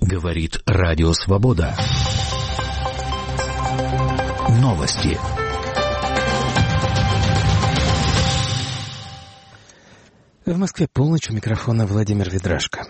Говорит Радио Свобода. Новости. В Москве полночь, у микрофона Владимир Ведрашко.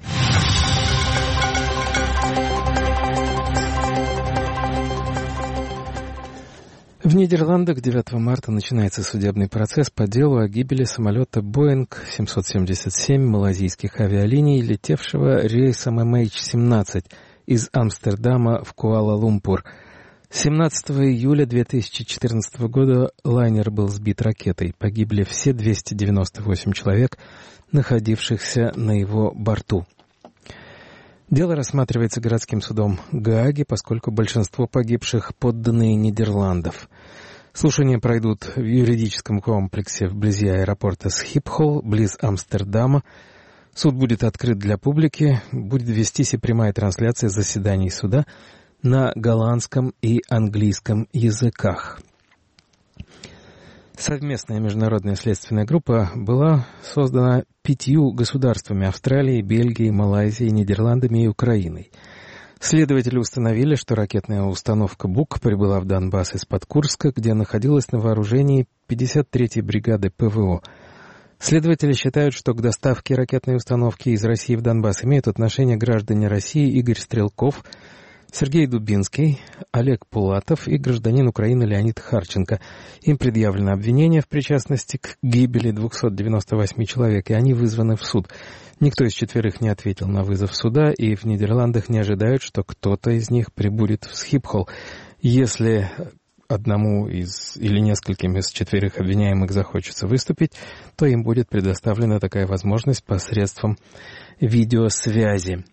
В Нидерландах 9 марта начинается судебный процесс по делу о гибели самолета Boeing 777 малайзийских авиалиний, летевшего рейсом MH17 из Амстердама в Куала-Лумпур. 17 июля 2014 года лайнер был сбит ракетой. Погибли все 298 человек, находившихся на его борту. Дело рассматривается городским судом Гааги, поскольку большинство погибших подданные Нидерландов. Слушания пройдут в юридическом комплексе вблизи аэропорта Схипхол, близ Амстердама. Суд будет открыт для публики, будет вестись и прямая трансляция заседаний суда на голландском и английском языках. Совместная международная следственная группа была создана 5 государствами: Австралией, Бельгией, Малайзией, Нидерландами и Украиной. Следователи установили, что ракетная установка «Бук» прибыла в Донбасс из-под Курска, где находилась на вооружении 53-й бригады ПВО. Следователи считают, что к доставке ракетной установки из России в Донбасс имеют отношение граждане России Игорь Стрелков, Сергей Дубинский, Олег Пулатов и гражданин Украины Леонид Харченко. Им предъявлено обвинение в причастности к гибели 298 человек, и они вызваны в суд. Никто из 4 не ответил на вызов суда, и в Нидерландах не ожидают, что кто-то из них прибудет в Схипхол. Если одному из или нескольким из 4 обвиняемых захочется выступить, то им будет предоставлена такая возможность посредством видеосвязи.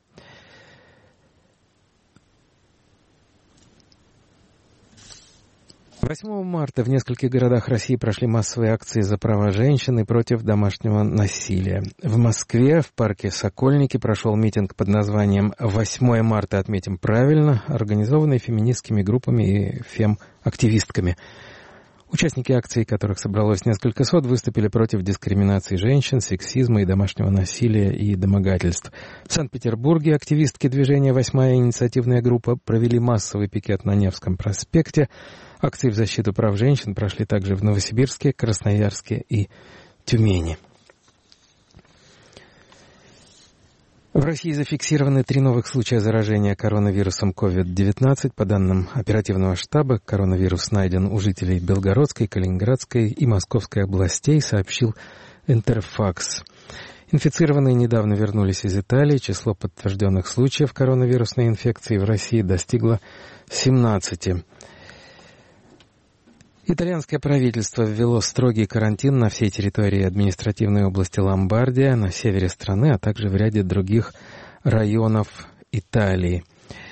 8 марта в нескольких городах России прошли массовые акции за права женщин и против домашнего насилия. В Москве в парке Сокольники прошел митинг под названием «8 марта отметим правильно», организованный феминистскими группами и фем-активистками. Участники акций, которых собралось несколько сот, выступили против дискриминации женщин, сексизма и домашнего насилия и домогательств. В Санкт-Петербурге активистки движения «8-я инициативная группа» провели массовый пикет на Невском проспекте. Акции в защиту прав женщин прошли также в Новосибирске, Красноярске и Тюмени. В России зафиксированы 3 новых случая заражения коронавирусом COVID-19. По данным оперативного штаба, коронавирус найден у жителей Белгородской, Калининградской и Московской областей, сообщил Интерфакс. Инфицированные недавно вернулись из Италии. Число подтвержденных случаев коронавирусной инфекции в России достигло 17. Итальянское правительство ввело строгий карантин на всей территории административной области Ломбардия, на севере страны, а также в ряде других районов Италии.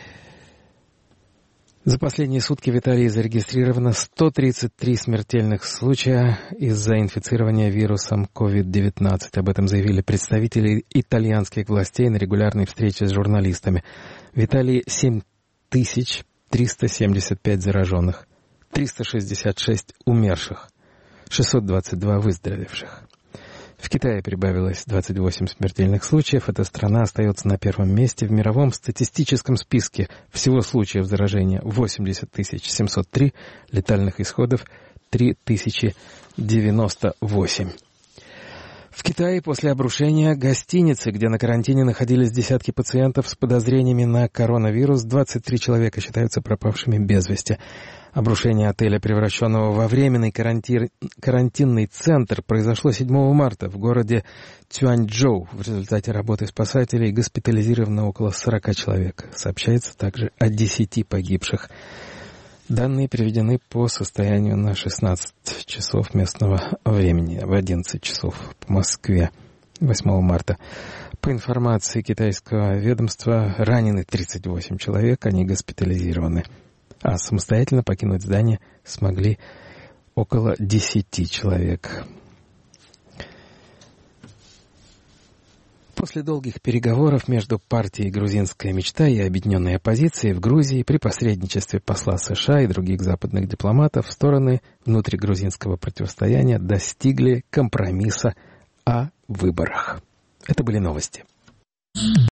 За последние сутки в Италии зарегистрировано 133 смертельных случая из-за инфицирования вирусом COVID-19. Об этом заявили представители итальянских властей на регулярной встрече с журналистами. В Италии 7375 зараженных. 366 умерших, 622 выздоровевших. В Китае прибавилось 28 смертельных случаев. Эта страна остается на 1-м месте в мировом статистическом списке. Всего случаев заражения 80 703, летальных исходов 3098. В Китае после обрушения гостиницы, где на карантине находились десятки пациентов с подозрениями на коронавирус, 23 человека считаются пропавшими без вести. Обрушение отеля, превращенного во временный карантинный центр, произошло 7 марта в городе Цюаньчжоу. В результате работы спасателей госпитализировано около 40 человек. Сообщается также о 10 погибших. Данные приведены по состоянию на 16 часов местного времени, в 11 часов по Москве 8 марта. По информации китайского ведомства, ранены 38 человек, они госпитализированы. А самостоятельно покинуть здание смогли около 10 человек. После долгих переговоров между партией «Грузинская мечта» и объединенной оппозицией в Грузии при посредничестве посла США и других западных дипломатов стороны внутригрузинского противостояния достигли компромисса о выборах. Это были новости.